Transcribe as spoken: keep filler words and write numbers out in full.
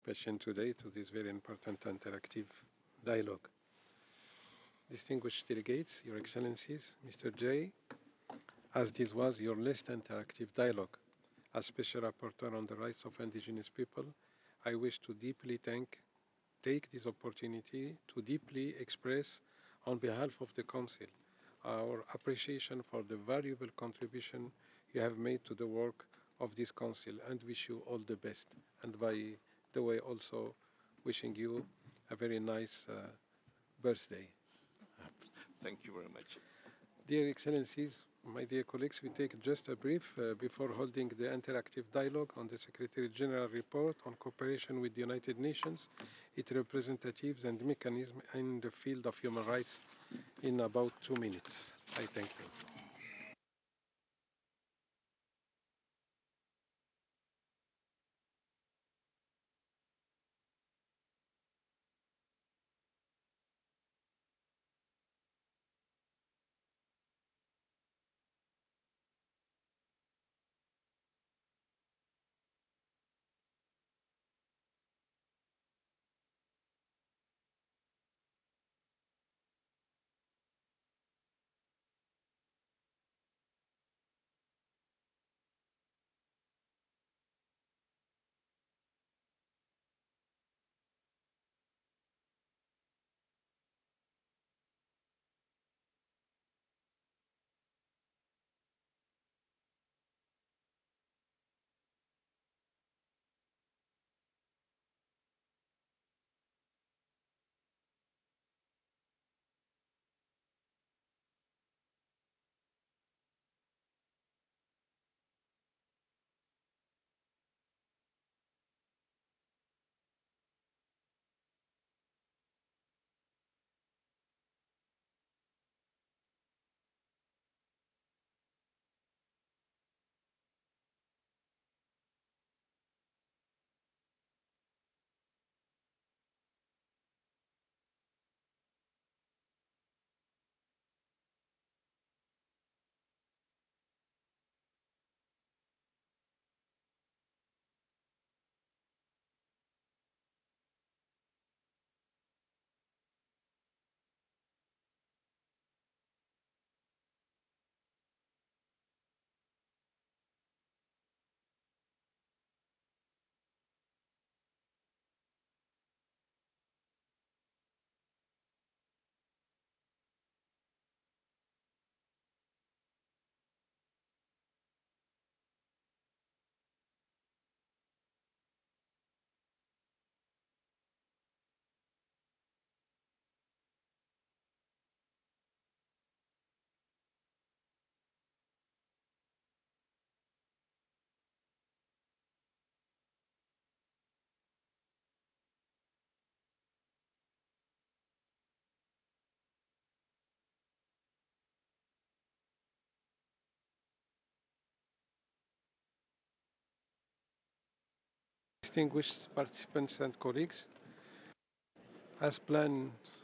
participation today to this very important interactive dialogue. Distinguished delegates, Your Excellencies, Mister J, as this was your last interactive dialogue, as Special Rapporteur on the Rights of Indigenous People, I wish to deeply thank, take this opportunity to deeply express, on behalf of the Council, our appreciation for the valuable contribution you have made to the work of this Council and wish you all the best. And by the way, also wishing you a very nice uh, birthday. Thank you very much. Dear Excellencies, my dear colleagues, we take just a brief uh, before holding the interactive dialogue on the Secretary General report on cooperation with the United Nations, its representatives and mechanism in the field of human rights in about two minutes. I thank you. Distinguished participants and colleagues, as planned